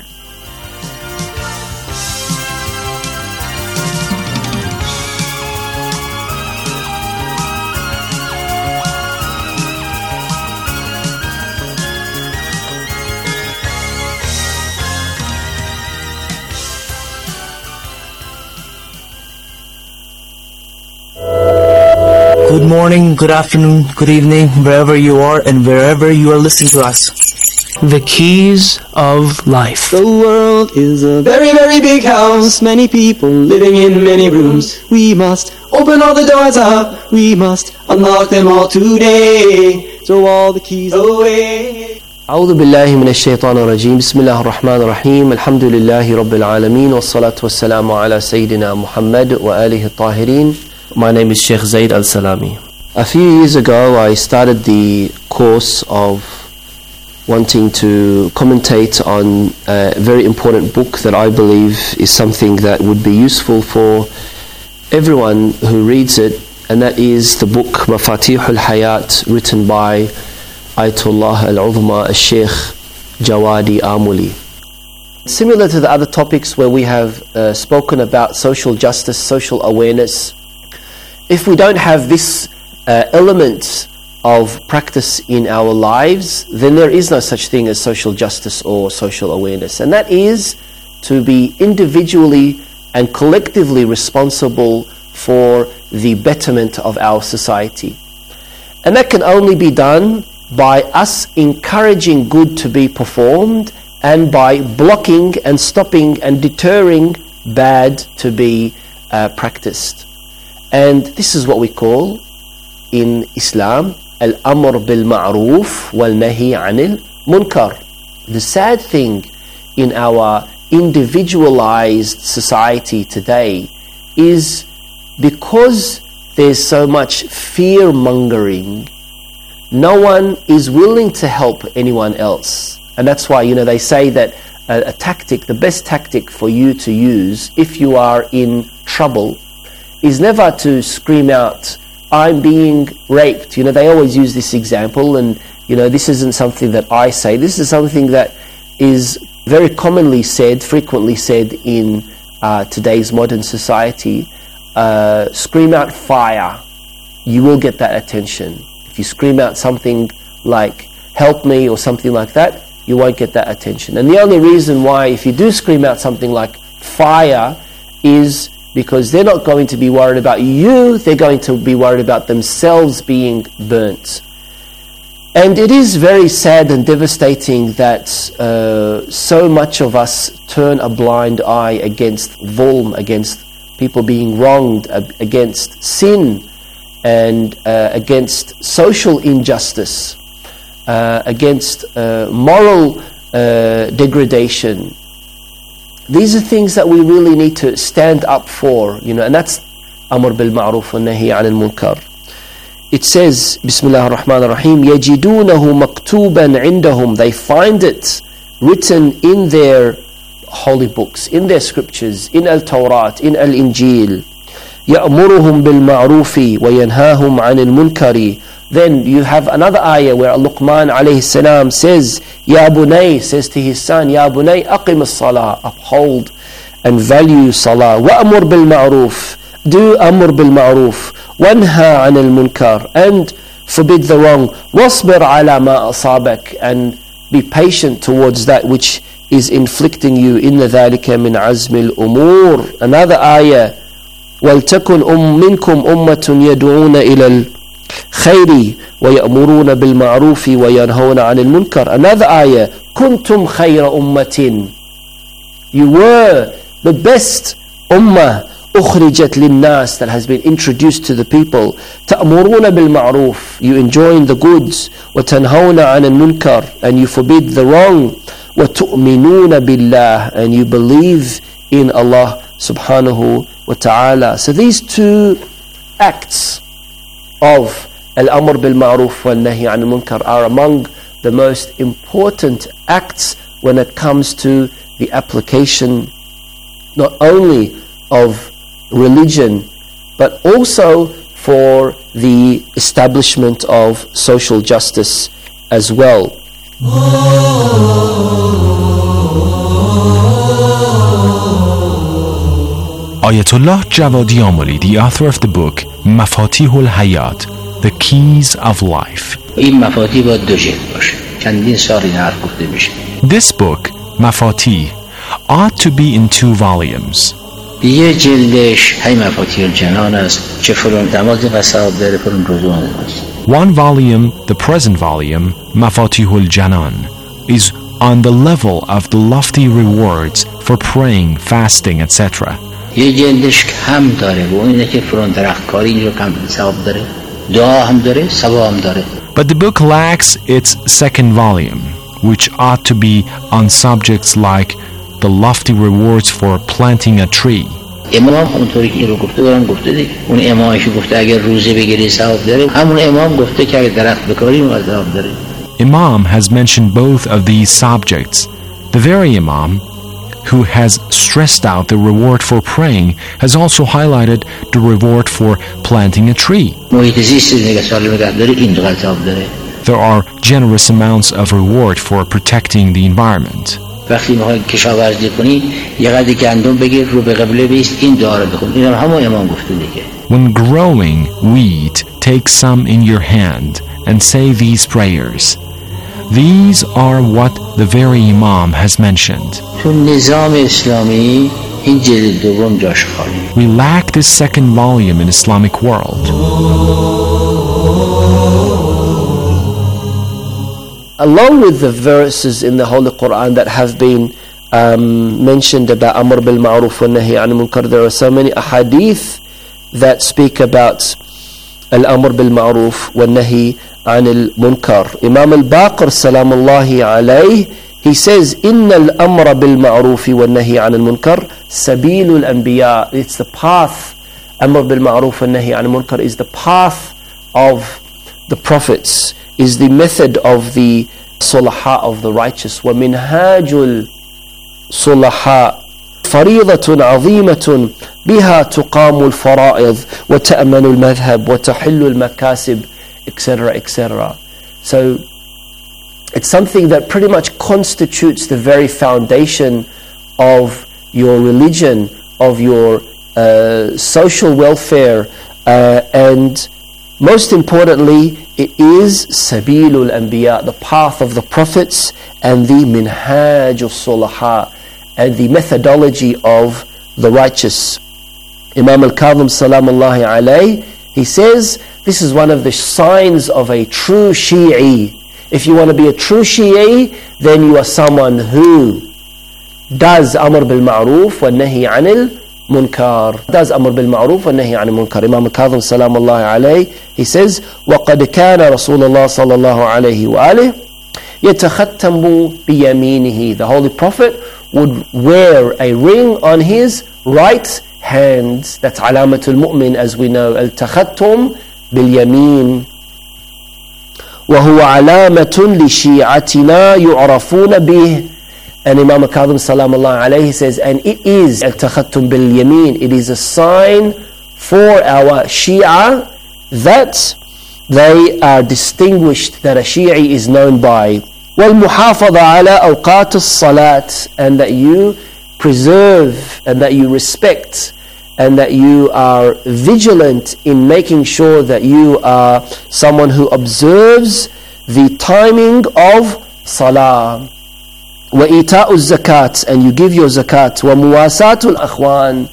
[SPEAKER 20] Good morning, good afternoon, good evening, wherever you are and wherever you are listening to us. The keys of life.
[SPEAKER 22] The world is a very, very big house, many people living in many rooms. We must open all the doors up, we must unlock them all today. Throw all the keys away. أعوذ بالله من الشيطان الرجيم بسم الله الرحمن الرحيم الحمد لله رب العالمين والصلاة والسلام على سيدنا محمد وآله الطاهرين. My name is Sheikh Zaid Al-Salami. A few years ago I started the course of wanting to commentate on a very important book that I believe is something that would be useful for everyone who reads it, and that is the book Mafatih al-Hayat, written by Ayatollah al-Uzma al-Sheikh Jawadi Amuli. Similar to the other topics where we have uh, spoken about social justice, social awareness, if we don't have this uh, element of practice in our lives, then there is no such thing as social justice or social awareness. And that is to be individually and collectively responsible for the betterment of our society. And that can only be done by us encouraging good to be performed and by blocking and stopping and deterring bad to be uh, practiced. And this is what we call in Islam al-amr bil-ma'roof wal-nahi anil munkar. The sad thing in our individualized society today is because there's so much fear-mongering, no one is willing to help anyone else. And that's why, you know, they say that a, a tactic, the best tactic for you to use if you are in trouble is never to scream out, I'm being raped. You know, they always use this example, and, you know, this isn't something that I say. This is something that is very commonly said, frequently said in uh, today's modern society. Uh, scream out fire, you will get that attention. If you scream out something like, help me, or something like that, you won't get that attention. And the only reason why, if you do scream out something like fire, is because they're not going to be worried about you, they're going to be worried about themselves being burnt. And it is very sad and devastating that uh, so much of us turn a blind eye against dhulm, against people being wronged, uh, against sin, and uh, against social injustice, uh, against uh, moral uh, degradation. These are things that we really need to stand up for, you know, and that's Amr bil Ma'ruf wa Nahi anil Munkar. It says, Bismillah ar-Rahman ar-Rahim, يَجِدُونَهُ مَكْتُوبًا عِنْدَهُم. They find it written in their holy books, in their scriptures, in Al-Tawrat, in Al-Injil. يَأْمُرُهُم بِالْمَعْرُوفِ وَيَنْهَاهُمْ عَنِ الْمُنْكَرِ. Then you have another ayah where Luqman alayhi salam says, Ya Bunay, says to his son, Ya Bunay, aqim as-salah, uphold and value salah. Wa'amur bil ma'roof, do amur bil ma'roof. Wanha anil munkar, and forbid the wrong. Wasbir ala ma asabak, and be patient towards that which is inflicting you. Inna dhalika min azmil umur. Another ayah
[SPEAKER 2] وَلْتَكُنْ أُم مِّنْكُمْ أُمَّةٌ يَدْعُونَ إِلَى الْخَيْرِ وَيَأْمُرُونَ بِالْمَعْرُوفِ وَيَنْهَوْنَ عَنِ الْمُنْكَرِ. Another ayah, كُنْتُمْ خَيْرَ أُمَّةٍ. You were the best ummah أخرجت للناس, that has been introduced to the people. تأمرون بالمعروف, you enjoin the goods. وتنهون عن المنكر, and you forbid the wrong. وتؤمنون بالله, and you believe in Allah subhanahu wa ta'ala. So these two acts of al-amr bil-ma'ruf wal-nahy an al-munkar are among the most important acts when it comes to the application not only of religion, but also for the establishment of social justice as well.
[SPEAKER 3] Ayatollah Javadi Amoli, the author of the book Mafatihul Hayat, The Keys of Life. This book, Mafatih, ought to be in two volumes.
[SPEAKER 23] یه جلدش هی مفاتیح الجنان است چه فرون نماز قصاب داره فرون روزو است.
[SPEAKER 3] One volume, the present volume, Mafatihul Janan, is on the level of the lofty rewards for praying, fasting, et cetera.
[SPEAKER 23] یه جلدش کم داره و اینه که فرون درختکاری اینجا کم ثواب داره. دعا هم داره، ثواب هم داره.
[SPEAKER 3] But the book lacks its second volume, which ought to be on subjects like the lofty rewards for planting a tree.
[SPEAKER 23] امام اونطوری که این رو گفته دارم گفته دیگه. اون امامش گفته اگر روزه بگیری ثواب داره. همون امام گفته که اگر درخت بکاری اون ثواب داره.
[SPEAKER 3] Imam has mentioned both of these subjects. The very Imam who has stressed out the reward for praying has also highlighted the reward for planting a tree.
[SPEAKER 23] محیط زیست نگه سالم نگه داره این دو ثواب داره.
[SPEAKER 3] There are generous amounts of reward for protecting the environment.
[SPEAKER 23] وقتی میخوای کشاورزی کنی یه قدری گندم بگیر رو به قبله بیست این دعا رو بخون. این هم همون امام گفته دیگه.
[SPEAKER 3] When growing wheat, take some in your hand and say these prayers. These are what the very Imam has mentioned.
[SPEAKER 23] تو نظام اسلامی این جلد دوم جاش خالی.
[SPEAKER 3] We lack this second volume in Islamic world.
[SPEAKER 2] Along with the verses in the Holy Quran that have been um, mentioned about Amr bil Ma'ruf wa Nahi an Munkar, there are so many ahadith that speak about Al-Amr bil Ma'ruf wa Nahi an al-Munkar. Imam al-Baqir salamullahi alayhi, he says, Inna al-Amra bil Ma'ruf wa Nahi an al-Munkar Sabilul Anbiya. It's the path. Amr bil Ma'ruf wa Nahi an al-Munkar is the path of the prophets, is the method of the sulaha, of the righteous. وَمِنْهَاجُ الصُّلَحَاءِ فَرِيضَةٌ عَظِيمَةٌ بِهَا تُقَامُ الْفَرَائِض وَتَأْمَنُ الْمَذْهَبِ وَتَحِلُّ الْمَكَاسِبِ, et cetera, et cetera. So it's something that pretty much constitutes the very foundation of your religion, of your uh, social welfare, uh, and most importantly, it is Sabilul Anbiya, the path of the prophets, and the Minhaj al-Sulaha, and the methodology of the righteous. Imam al-Kadhim salamullahi alayhi, he says, this is one of the signs of a true Shi'i. If you want to be a true Shi'i, then you are someone who does Amr bil Ma'ruf wa Nahi anil Munkar. Does Amr bil Ma'ruf wa Nahi anil Munkar. Imam al-Kadhim salamullahi alayhi, he says, وَقَدْ كَانَ رَسُولُ اللَّهِ صَلَّى اللَّهُ عَلَيْهِ وَآلِهِ يَتَخَتَّمُ بِيَمِينِهِ. The Holy Prophet would wear a ring on his right hand. That's علامة المؤمن, as we know. التختم باليمين. وهو علامة لشيعتنا يعرفون به. And Imam al-Kadhim salamullahi alayhi says, and it is al-takhattum bil-yamin, it is a sign for our Shia that they are distinguished, that a Shi'i is known by. وَالْمُحَافَظَ عَلَىٰ أَوْقَاتِ الصَّلَاةِ, and that you preserve, and that you respect, and that you are vigilant in making sure that you are someone who observes the timing of Salah. وَإِيتَاءُ الزَّكَاةِ, and you give your zakat. وَمُوَاسَاةُ الْأَخْوَانِ,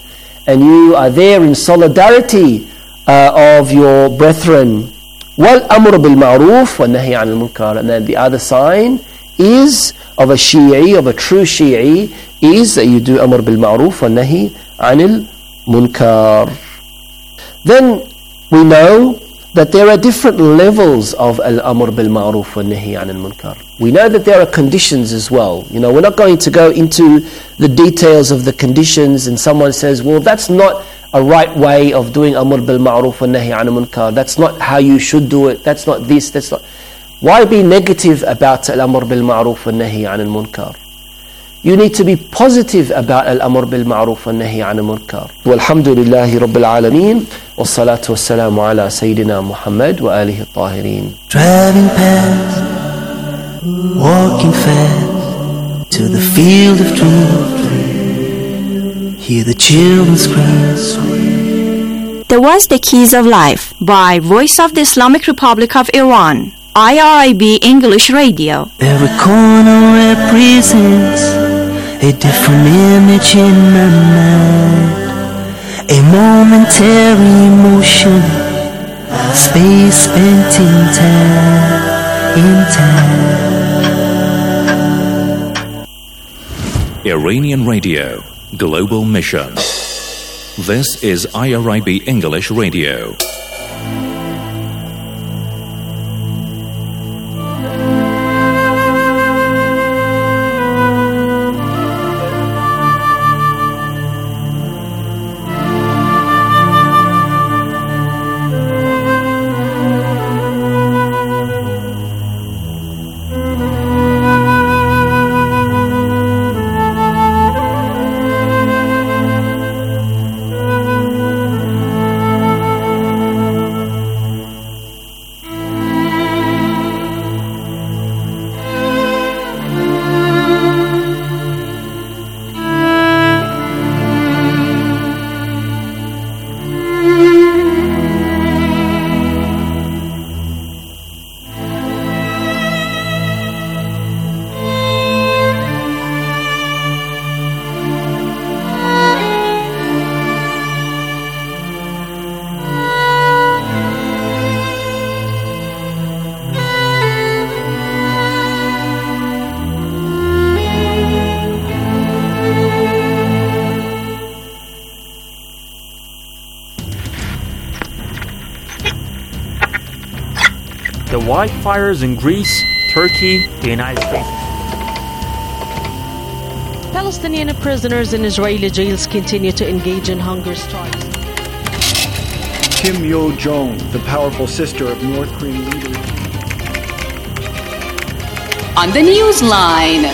[SPEAKER 2] and you are there in solidarity uh, of your brethren. وَالْأَمْرُ بِالْمَعْرُوفِ وَالنَّهِي عَنِ الْمُنْكَرِ. And then the other sign is of a Shi'i, of a true Shi'i, is that you do amr bil ma'ruf wa nahi anil munkar. Then we know that there are different levels of al-amr bil ma'ruf wa nahi anil munkar. We know that there are conditions as well. You know, we're not going to go into the details of the conditions, and someone says, well, that's not a right way of doing amr bil ma'ruf wa nahi anil munkar. That's not how you should do it. That's not this, that's not. Why be negative about al-amr bil ma'ruf wa nahi anil munkar? You need to be positive about al-amr bil ma'ruf wa nahi anil munkar. Walhamdulillahi rabbil alameen, wassalatu wassalamu ala Sayyidina Muhammad wa alihi at-tahirin.
[SPEAKER 13] Driving past, walking fast to the field of dreams. Hear the children scream.
[SPEAKER 10] That was The Keys of Life by Voice of the Islamic Republic of Iran, I R I B English Radio.
[SPEAKER 13] Every corner represents a different image in my mind. A momentary emotion, space spent in time, in time.
[SPEAKER 14] Iranian Radio, Global Mission. This is I R I B English Radio.
[SPEAKER 1] The wildfires in Greece, Turkey, the United States.
[SPEAKER 4] Palestinian prisoners in Israeli jails continue to engage in hunger strikes.
[SPEAKER 6] Kim Yo-jong, the powerful sister of North Korean leader.
[SPEAKER 21] On the Newsline.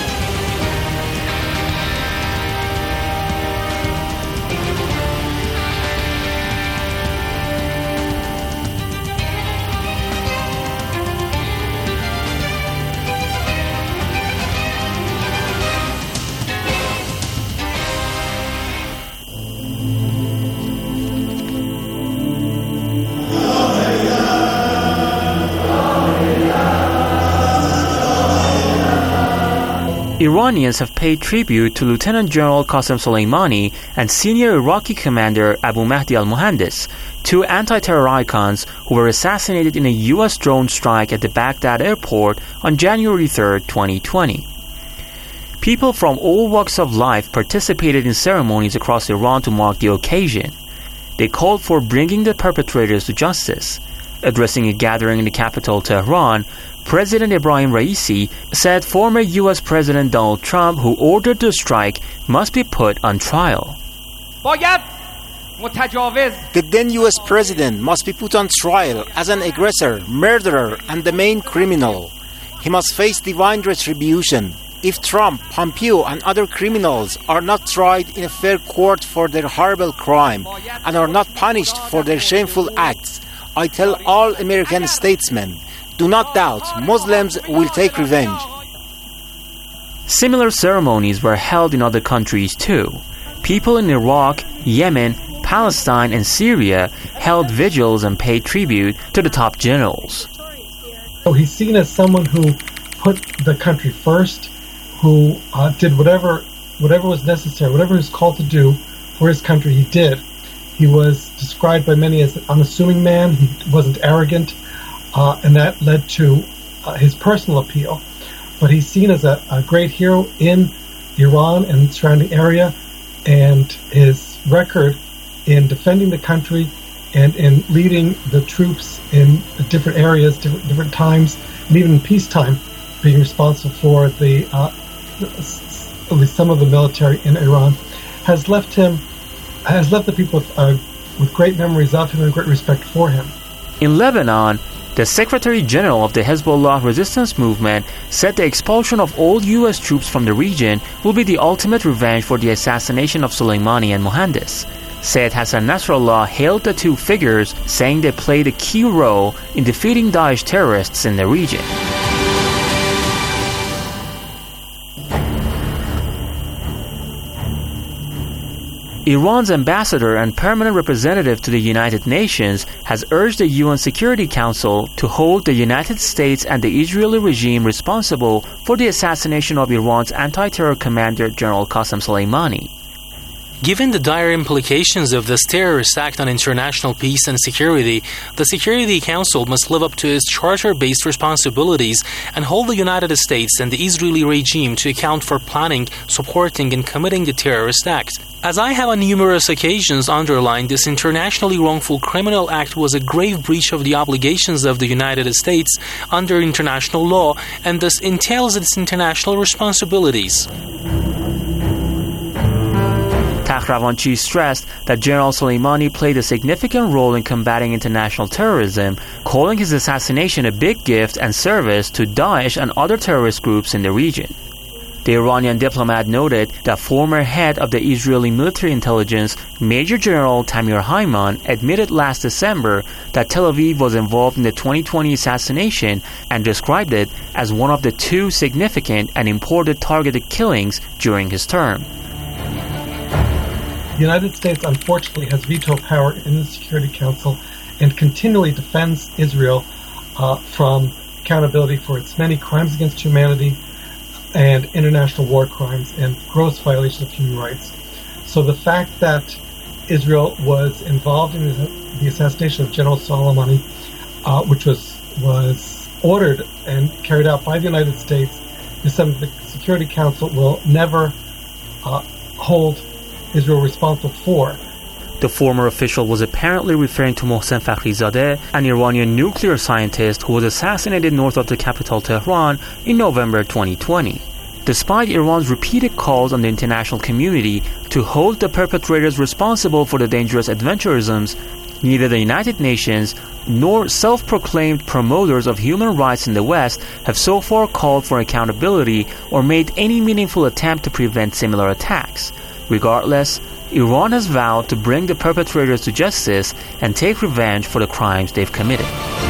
[SPEAKER 1] Iranians have paid tribute to Lieutenant General Qasem Soleimani and senior Iraqi commander Abu Mahdi al-Muhandis, two anti-terror icons who were assassinated in a U S drone strike at the Baghdad airport on January third, twenty twenty. People from all walks of life participated in ceremonies across Iran to mark the occasion. They called for bringing the perpetrators to justice. Addressing a gathering in the capital, Tehran, President Ebrahim Raisi said former U S President Donald Trump, who ordered the strike, must be put on trial.
[SPEAKER 24] The then U S President must be put on trial as an aggressor, murderer, and the main criminal. He must face divine retribution. If Trump, Pompeo, and other criminals are not tried in a fair court for their horrible crime and are not punished for their shameful acts, I tell all American statesmen, do not doubt, Muslims will take revenge.
[SPEAKER 1] Similar ceremonies were held in other countries too. People in Iraq, Yemen, Palestine, and Syria held vigils and paid tribute to the top generals.
[SPEAKER 25] So he's seen as someone who put the country first, who uh, did whatever whatever was necessary, whatever he was called to do for his country, he did. He was described by many as an unassuming man. He wasn't arrogant, uh, and that led to uh, his personal appeal. But he's seen as a, a great hero in Iran and the surrounding area, and his record in defending the country and in leading the troops in different areas, different, different times, and even in peacetime, being responsible for the uh, at least some of the military in Iran, has left him, has left the people with, uh, with great memories of him and great respect for him.
[SPEAKER 1] In Lebanon, the Secretary General of the Hezbollah resistance movement said the expulsion of all U S troops from the region will be the ultimate revenge for the assassination of Soleimani and Mohandes. Said Hassan Nasrallah hailed the two figures, saying they played a key role in defeating Daesh terrorists in the region. Iran's ambassador and permanent representative to the United Nations has urged the U N Security Council to hold the United States and the Israeli regime responsible for the assassination of Iran's anti-terror commander General Qasem Soleimani.
[SPEAKER 5] Given the dire implications of this terrorist act on international peace and security, the Security Council must live up to its charter-based responsibilities and hold the United States and the Israeli regime to account for planning, supporting, and committing the terrorist act. As I have on numerous occasions underlined, this internationally wrongful criminal act was a grave breach of the obligations of the United States under international law and thus entails its international responsibilities.
[SPEAKER 1] Takhravanchi stressed that General Soleimani played a significant role in combating international terrorism, calling his assassination a big gift and service to Daesh and other terrorist groups in the region. The Iranian diplomat noted that former head of the Israeli military intelligence, Major General Tamir Haiman, admitted last December that Tel Aviv was involved in the twenty twenty assassination and described it as one of the two significant and important targeted killings during his term.
[SPEAKER 25] The United States, unfortunately, has veto power in the Security Council and continually defends Israel uh, from accountability for its many crimes against humanity and international war crimes and gross violations of human rights. So the fact that Israel was involved in the assassination of General Soleimani, uh, which was was ordered and carried out by the United States, is something the Security Council will never uh, hold Israel responsible for.
[SPEAKER 1] The former official was apparently referring to Mohsen Fakhrizadeh, an Iranian nuclear scientist who was assassinated north of the capital Tehran in November twenty twenty. Despite Iran's repeated calls on the international community to hold the perpetrators responsible for the dangerous adventurisms, neither the United Nations nor self-proclaimed promoters of human rights in the West have so far called for accountability or made any meaningful attempt to prevent similar attacks. Regardless, Iran has vowed to bring the perpetrators to justice and take revenge for the crimes they've committed.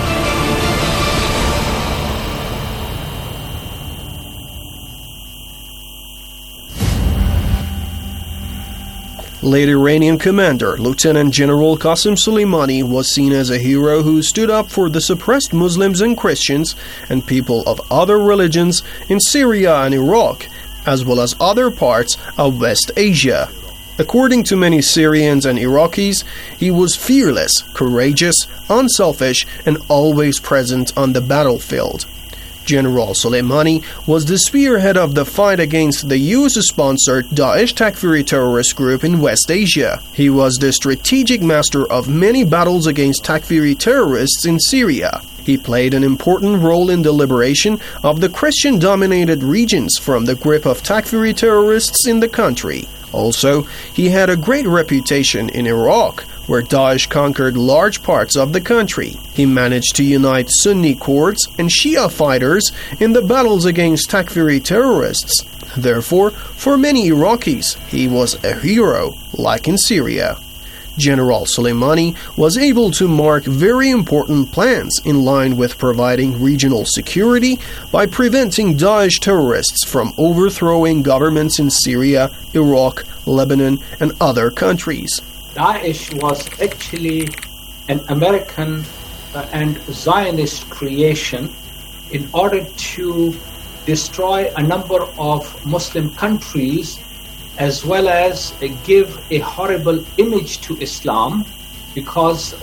[SPEAKER 7] Late Iranian commander Lieutenant General Qasem Soleimani was seen as a hero who stood up for the suppressed Muslims and Christians and people of other religions in Syria and Iraq, as well as other parts of West Asia. According to many Syrians and Iraqis, he was fearless, courageous, unselfish, and always present on the battlefield. General Soleimani was the spearhead of the fight against the U S-sponsored Daesh Takfiri terrorist group in West Asia. He was the strategic master of many battles against Takfiri terrorists in Syria. He played an important role in the liberation of the Christian-dominated regions from the grip of Takfiri terrorists in the country. Also, he had a great reputation in Iraq, where Daesh conquered large parts of the country. He managed to unite Sunni Kurds and Shia fighters in the battles against Takfiri terrorists. Therefore, for many Iraqis, he was a hero, like in Syria. General Soleimani was able to mark very important plans in line with providing regional security by preventing Daesh terrorists from overthrowing governments in Syria, Iraq, Lebanon, and other countries.
[SPEAKER 8] Daesh was actually an American uh, and Zionist creation in order to destroy a number of Muslim countries as well as give a horrible image to Islam, because